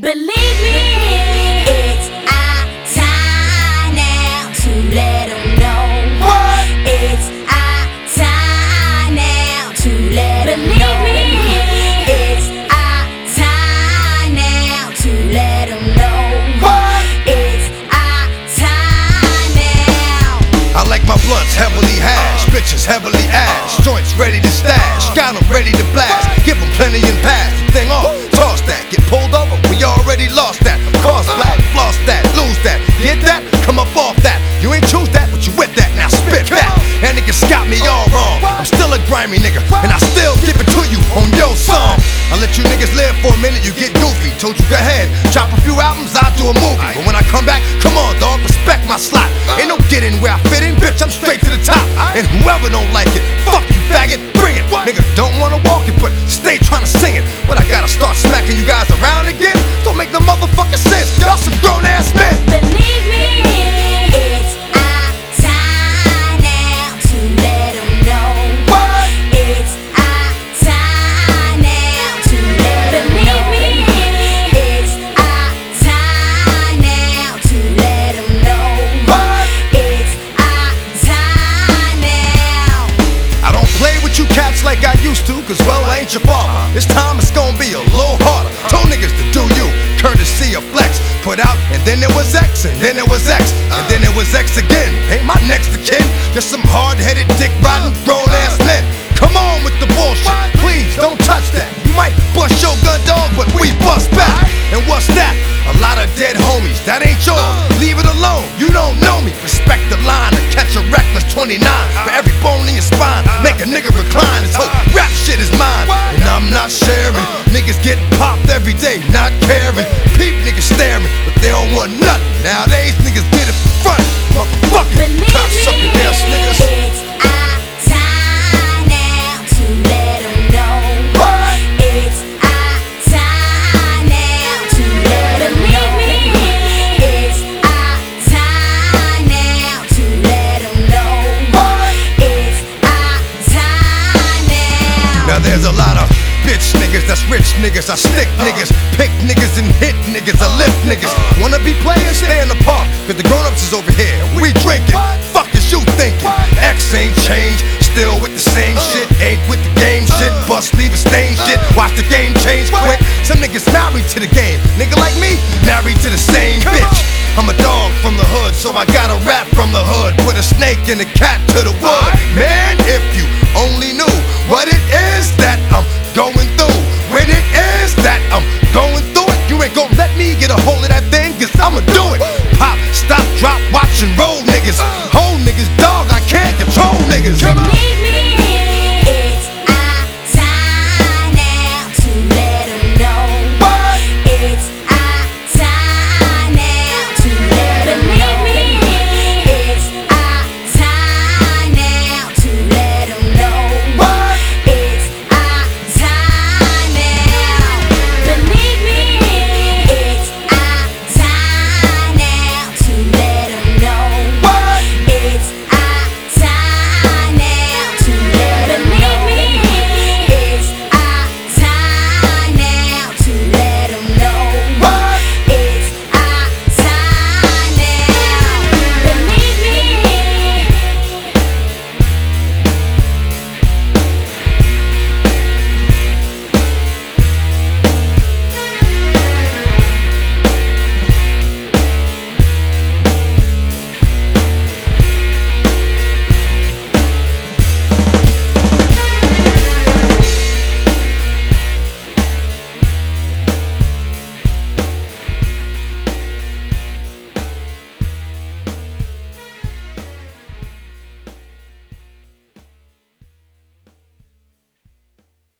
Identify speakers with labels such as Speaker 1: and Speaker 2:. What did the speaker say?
Speaker 1: Believe me, it's our time now to let them know. What? It's our time now to let them know. Believe me, it's our time now to let them know. What? It's our time now.
Speaker 2: I like my blunts heavily hash, bitches heavily ash, joints ready to stash, got them ready to blast, give them plenty and pass, thing off, toss that, get pulled over, we already lost that, cause black, floss that, lose that, get that, come up off that, you ain't choose that, but you with that, now spit that, and niggas got me all wrong, I'm still a grimy nigga, and I still give it to you on your song, I let you niggas live for a minute, you get goofy, told you go ahead, drop a few albums, I'll do a movie, but when I come back, come on dog, respect my slot, ain't no getting where I fit in, bitch, I'm straight to the top, and whoever don't like it, fuck you faggot, bring it, niggas don't wanna walk it, but stay trying to sing it, but I gotta start smacking you guys around again, don't make no motherfucking sense, y'all some grown ass men.
Speaker 1: Believe me, it's our time now to let them know. What? It's our time now to let them know. Believe me, it's our time now to let them know. What? It's our time now.
Speaker 2: I don't play with you cats like I used to, cause well I ain't your father, this time it's gonna be a little harder, told niggas to do you, courtesy of flex, put out, and then it was X, and then it was X, and then it was X again, ain't my next of kin, just some hard-headed, dick-riding, grown-ass men, come on with the bullshit, please don't touch that, you might bust your gun dog, but we bust back, and what's that, a lot of dead homies, that ain't yours, leave it alone, you don't know me, respect the line, and catch a reckless 29, for every bone in your spine, make a nigga recline, this whole rap shit is mine, and I'm not sharing, niggas get popped every day, not caring, peep niggas staring, but they don't want nothing, nowadays niggas get it for front, motherfucking cocksucking ass niggas.
Speaker 1: It's our time now to let them know. What? It's our time now to let them know. Believe me, it's our time now to let them know. What? It's our time now.
Speaker 2: Now there's a lot of bitch niggas, that's rich niggas, I stick niggas, pick niggas and hit niggas, I lift niggas. Wanna be players, stay in the park, cause the grown-ups is over here, we drinking. Fuck is you thinking? X ain't changed, still with the same shit, ain't with the game shit, bust leave a stain shit, watch the game change quick. Some niggas married to the game, nigga like me, married to the same bitch. I'm a dog from the hood, so I gotta rap from the hood, put a snake and a cat to the wood. Man, if you only knew